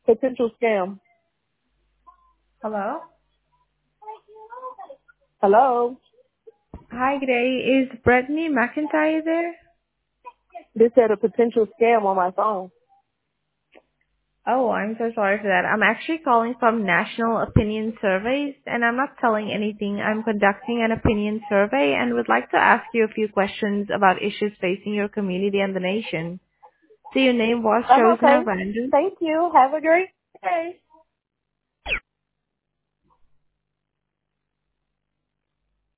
Potential scam. Hello? Hello? Hi, good day. Is Brittany McIntyre there? This said a potential scam on my phone. Oh, I'm so sorry for that. I'm actually calling from National Opinion Surveys, and I'm not selling anything. I'm conducting an opinion survey and would like to ask you a few questions about issues facing your community and the nation. So your name was I'm chosen okay. at random. Thank you. Have a great day.